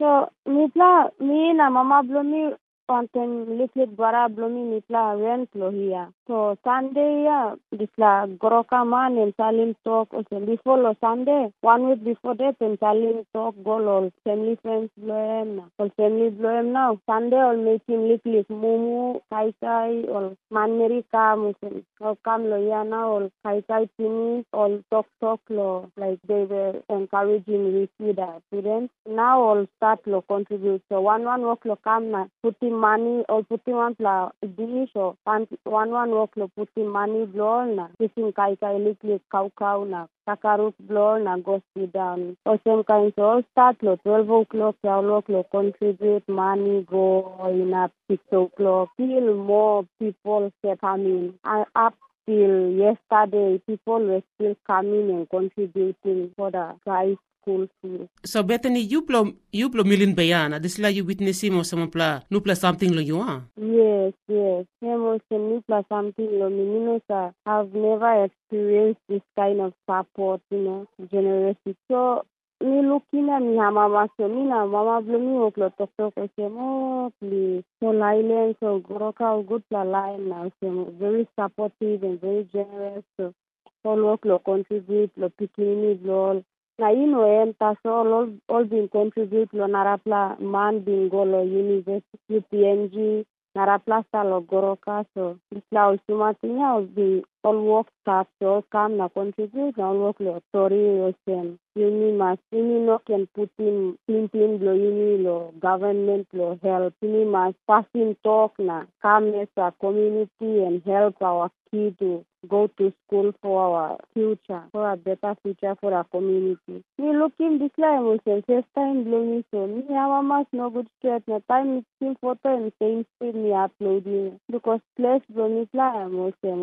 So me na mama blomi content liquid bara blomi mitla rent lo here. So Sunday this la goroka man and salim talk also before lo Sunday 1 week before that and salim talk go all family friends bloem na all family bloem now Sunday all making liquid mumu kai all manmeri kam all come lo ya now all kai finish all talk lo like they were encouraging with the students now all start lo contribute so one work lo come na putting money or putting one la dish or one work lo putting money blow na kissing kai liquid cow na takarut blow na go sit down or some kinds all start lo 12 o'clock lo contribute money go in up 6 o'clock still more people kept coming up till yesterday people were still coming and contributing for the price school fee. So Bethany, you blow million bayana. This like you witnessing or some nupla something lo you are. Yes. Hemos nupla something lo mininosa. I've never experienced this kind of support, generosity. So me looking at me mama so me na mama blomi oklo talk please. So Lailen so Goroka good la line now so very supportive and very generous so all work lo contribute lo pikini lo na enta so all been contribute lo narapla man bingo lo university UPNG narapla sa lo Goroka so isla ultimatinya will be all work staff so all come na contribute na all work lo story ocean uni no can put in lo uni lo government lo help uni mas passing talk na come as a community and help our kids to go to school for our future, for a better future for our community. Me looking this like emotion, first time blooming so me mama's no good straight na time it's still photo and same speed me uploading because place blooming like emotion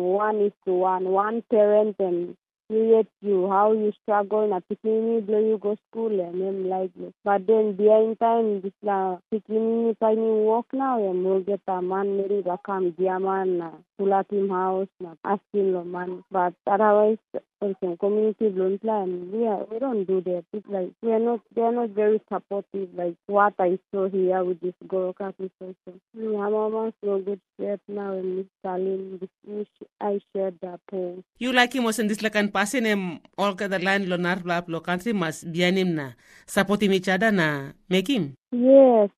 1:1 parent and create you how you struggle na pikini blow you go school and them like this. But then behind time this la pikini tiny work now and we'll get a man married come diamond na Pulakim house na asking lo man. But otherwise also community blown plan we don't do that. It's like they're not very supportive like what I saw here with this Goroka people. So mama's no good straight now and Miss Salim I shared that post. You like him was in this like and passing him all the line lo narplap lo country must be him na supporting each other na make him. Yes.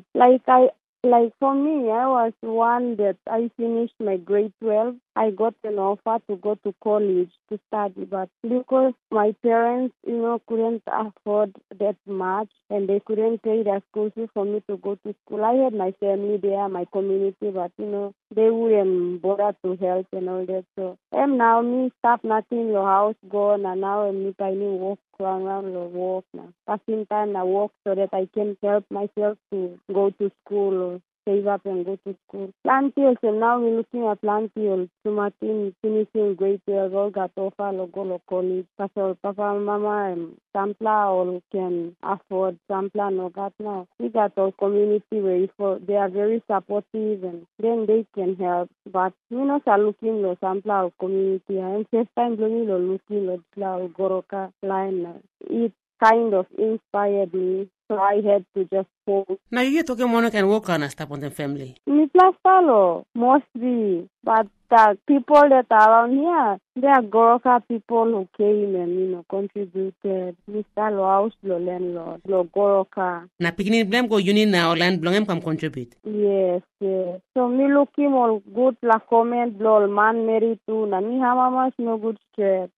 Like for me, I was one that I finished my grade 12. I got an offer to go to college to study, but because my parents, couldn't afford that much and they couldn't pay their school fee for me to go to school. I had my family there, my community, but they wouldn't bother to help and all that. So and now me stop nothing, your house gone, and now I'm tiny walk around the walk now. Passing time I walk so that I can help myself to go to school or save up and go to school. Plantios, and now we're looking at Plantios. Sumatin finishing grade 12, all got offer to go to college. So Papa and Mama and Sampla all can afford. Sampla no got now. We got our community where they are very supportive and then they can help. But we not are looking at Sampla or community and first time looking at Goroka line. It kind of inspired me. So I had to just post. Now you get talking mono can work on a step on the family. Me plastalo, mostly. But the people that are around here, they are Goroka people who came and, contributed. Mr. House, lo landlord, lo Goroka. Na picnic blame go union now land blame come contribute. Yes. So me looking all good la comment, lo man married too. Na me hamamas no good straight.